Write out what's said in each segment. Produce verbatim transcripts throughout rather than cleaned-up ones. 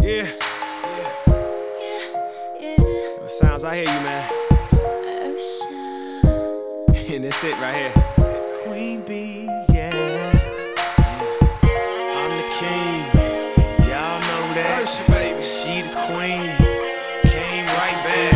Yeah, yeah, Yeah, yeah. What sounds, I hear you, man. Ocean. And that's it right here. Queen Bee, yeah. yeah. I'm the king. Y'all know that. Ocean, baby. She the queen. Came right back.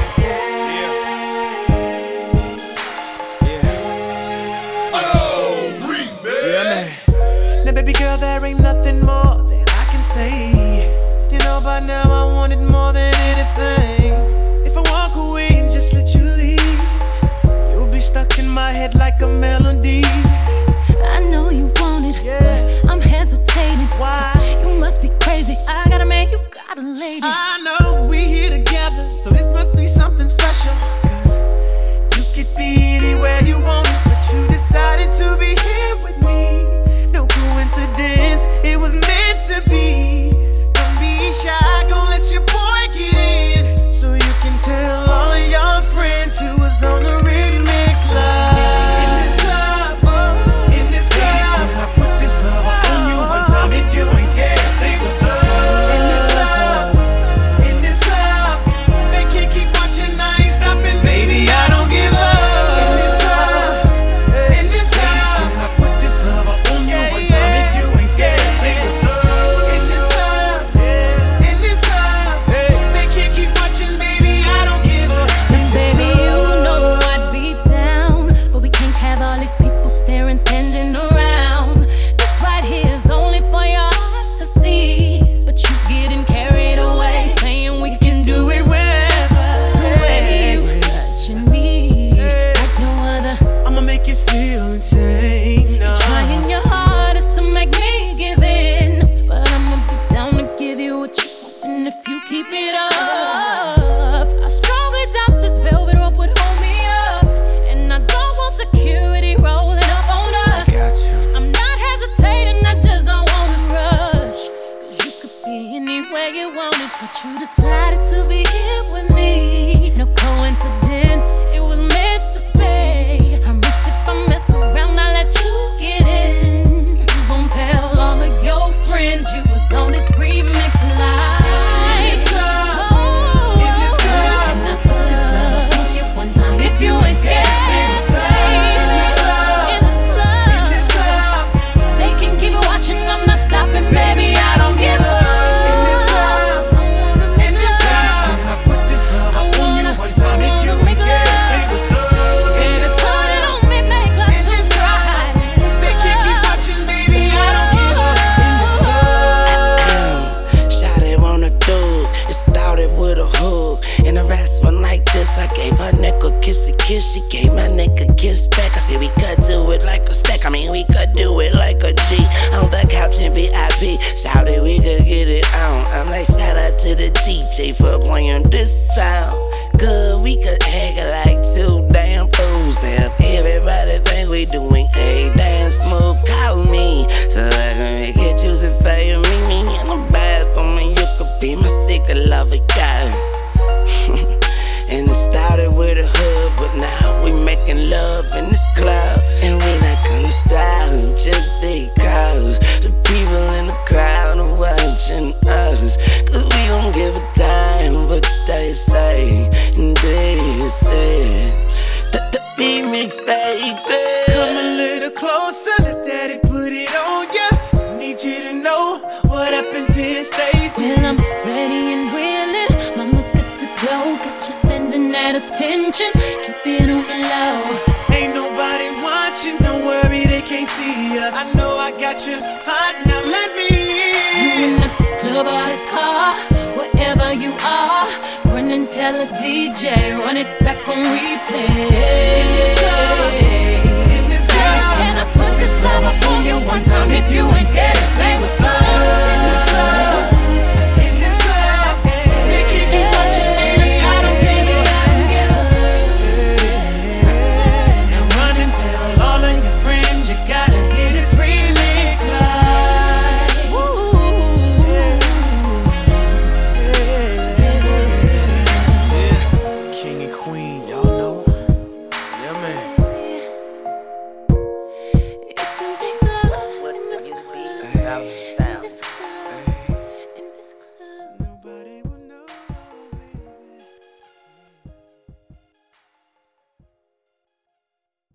Yeah. Yeah. Oh, remix. Yeah, man. Now, baby girl, there ain't nothing more that I can say. You know by now I want it more than anything. If I walk away and just let you leave, you'll be stuck in my head like a melody. I know you want it, Yeah. but I'm hesitating. Why? You must be crazy. I got a man, you got a lady. I know we here together, so this must be something special. 'Cause you could be anywhere you want, but you decided to be here with me. No coincidence, it was meant to be. Don't be shy, gon' let your boy get in, so you can tell all of your friends you was on the remix live. In this club, oh, in this club, when I put this love on you one time, if you ain't scared, say what's up. In this club, in this club, they can't keep watching, I ain't stopping, baby, I don't give up. In this club, in this club, when I put this love on you one time, if you ain't scared, say what's up. In this club, in this club, they can't keep watching, baby, I don't give up. And baby, you know I'd be down, but we can't have all these people staring, standing around. This right here is only for your eyes to see, but you getting carried away, saying we can do it wherever. The way you touching me like no other. I'ma make you feel insane. You're trying your hardest to make me give in, but I'ma be down to give you what you want, and if you keep it up, I strongly doubt this velvet rope would hold me up, and I don't want security rolling up on us. I'm not hesitating, I just don't wanna rush, 'cause you could be anywhere you wanted, but you decided to be here with me. No coincidence, it was meant to be. Promise if I mess around, I'll let you get in. You gon' tell all of your friends you was on this remix live. In this club, Oh, in this club, can I put this love on you one time if you ain't scared? In this club, In this club, in this club, they can keep watching, I'm not stopping, baby, I don't give up. in this club, in this club, when I put this love on you one time, if you ain't scared, say what's up. In this Put it club, on me, make love in to this cry. club, they can't keep watching, baby, I don't give up. In this club. Shawty wanna do it. It started with a hug. And the rest went like this. I gave her neck a kiss, a kiss. She gave my neck a kiss back. I said we could do it like a stack. I mean we could do it like a G. On the couch in V I P. Shawty we could get it on. I'm like shout out to the D J for playing this sound. Good, we could act like two damn fools. Have everybody think we doing a damn smooth. Call me so I can make it juicy for you. Meet me in the bathroom and you could be my secret lover guy. And it started with a hug, but now we making love in this club. And we not gonna stop just because the people in the crowd are watching us. 'Cause we don't give a damn what they say. And this is the, the remix, baby. Come a little closer, let daddy put it on ya. Need you to know what happens here stays here. Well, I'm ready and willing, mama's got to go. Got you standing at attention, keep it on the low. Ain't nobody watching, don't worry, they can't see us. I know I got you hot, now let me You in in. the club or the car, wherever you are, run and tell a D J, run it back on replay. In this club, in this club, Can I put this love up on you one time if you ain't scared?